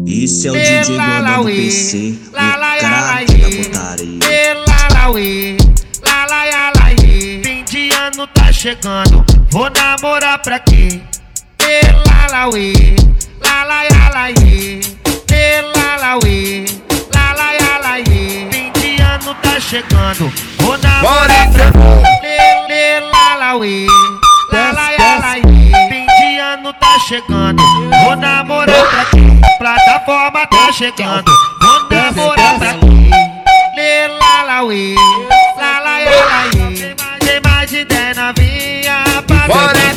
Esse é o DJ Gordão do PC, o craque da putaria. Fim de ano tá chegando, vou namorar pra quê? Fim de ano tá chegando, vou namorar pra Fim de ano tá chegando, vou namorar pra quê? Plataforma tá chegando, vou namorar pra quê? Tem mais de 10 novinha pra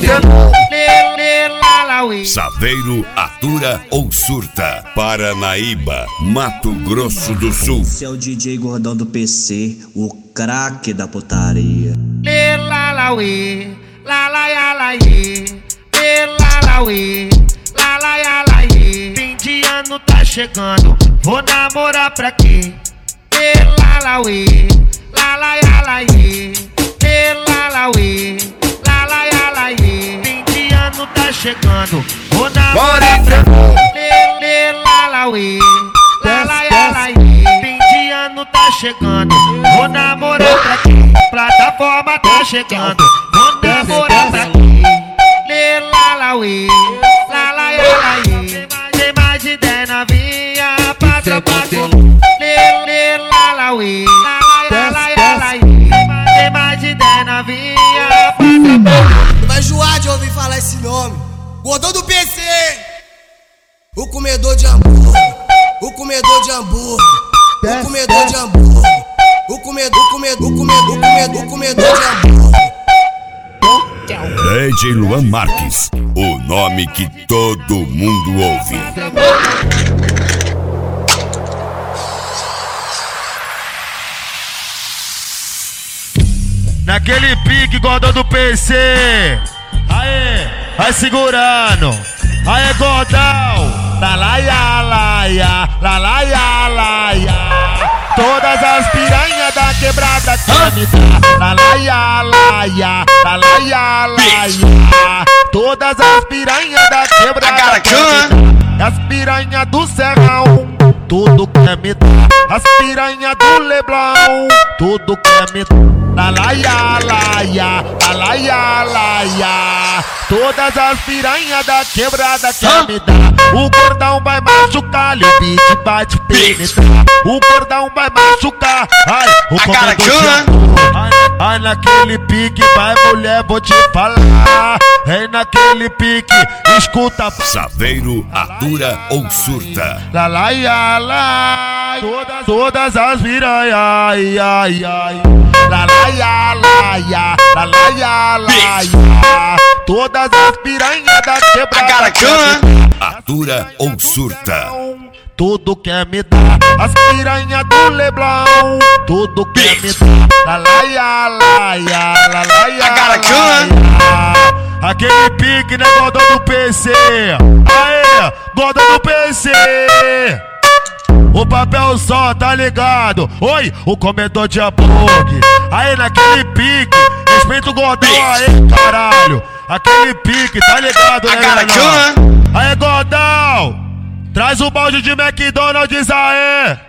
Saveiro atura ou surta? Paranaíba, Mato Grosso do Sul. Esse é o DJ Gordão do PC, o craque da putaria. Fim de ano tá chegando, vou namorar pra quê? Fim de ano tá chegando, vou namorar pra Fim de ano tá chegando, vou namorar pra quê? Plataforma tá chegando, vou namorar pra quê? Tem mais de 10 novinha pra trabalhar. Tem mais de 10 novinha pra trabalhar. Vai enjoar de ouvir falar esse nome. Gordão do PC, o comedor de hambúrguer, o comedor de hambúrguer, o comedor de hambúrguer, o comedor de hambúrguer. DJ Luan Marques, o nome que todo mundo ouve. Naquele pique, Gordão do PC. Aê, vai segurando. Aê, Gordão. Lalaia. Todas as piranhas da quebrada quer me dar. Lalaia. Todas as piranhas da quebrada quer me dar. As piranhas do Serrão, tudo quer me dar. As piranhas do Leblon, tudo quer me dar. Lalaia. Todas as piranhas da quebrada quer me dar. O gordão vai machucar, o beat vai te penetrar. O gordão vai machucar, ai, o comedor. Ai, naquele pique, vai mulher, vou te falar. É naquele pique, escuta. Saveiro atura ou surta? Lalaia. Todas as piranhas, ai. Lalaia. Todas as piranhas da quebrada atura ou surta? Tudo quer me dar. As piranhas do Leblon, tudo quer me dar. Lalaia. Aquele pique, né, Gordão do PC? Aê, Gordão do PC. O papel só, tá ligado? Oi, o comedor de hambúrguer. Aí naquele pique, respeita o Gordão aí, caralho. Aquele pique, tá ligado, né, galera? Aí, Gordão, traz o balde de McDonald's aí.